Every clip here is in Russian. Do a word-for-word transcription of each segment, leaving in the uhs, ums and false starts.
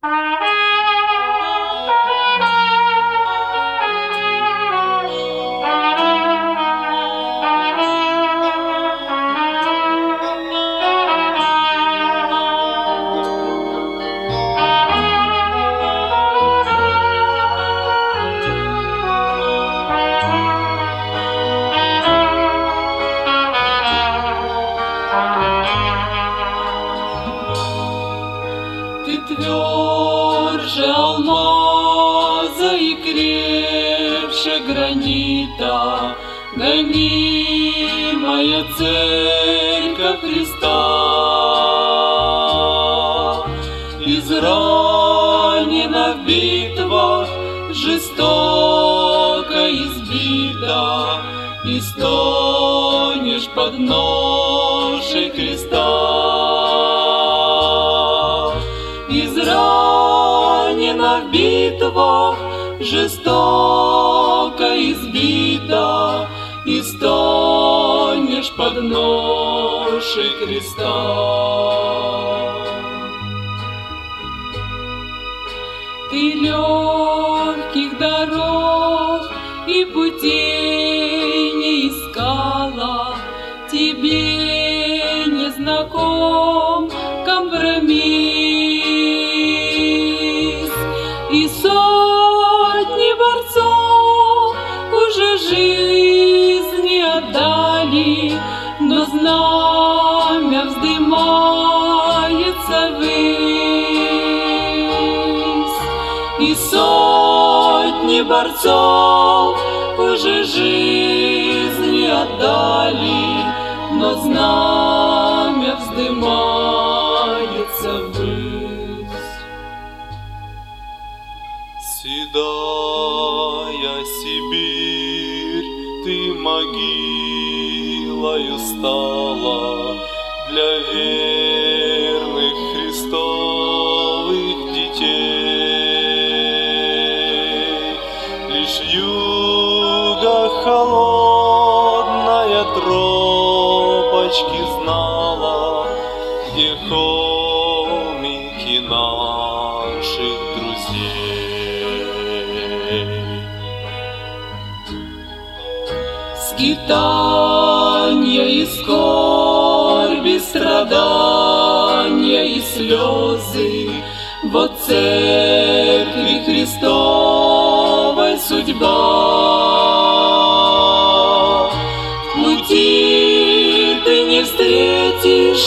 Ты тверже алмаза и крепче гранита, гонимая Церковь Христа. Изранена в битвах, жестоко избита, и стонешь под ношей креста. Изранена в битвах, жестоко избита, и стонешь под ношей креста. Ты легких дорог и путей не искала, тебе не знаком компромисс, и сотни борцов уже жизни отдали, но знамя вздымается ввысь, и сотни борцов уже жизни отдали, но знамя вздымается ввысь. Седая Сибирь, ты могилою стала для верных Христовых детей. Лишь юга холодная тропочки знала, где холмики наших друзей. Скитания и скорби, страдания и слезы, вот Церкви Христовой судьба. В пути ты не встретишь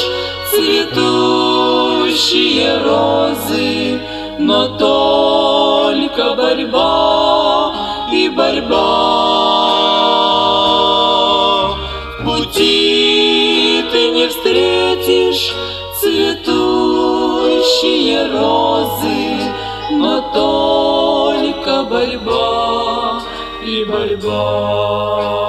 цветущие розы, но только борьба и борьба. В пути ты не встретишь цветущие розы, но только борьба и борьба.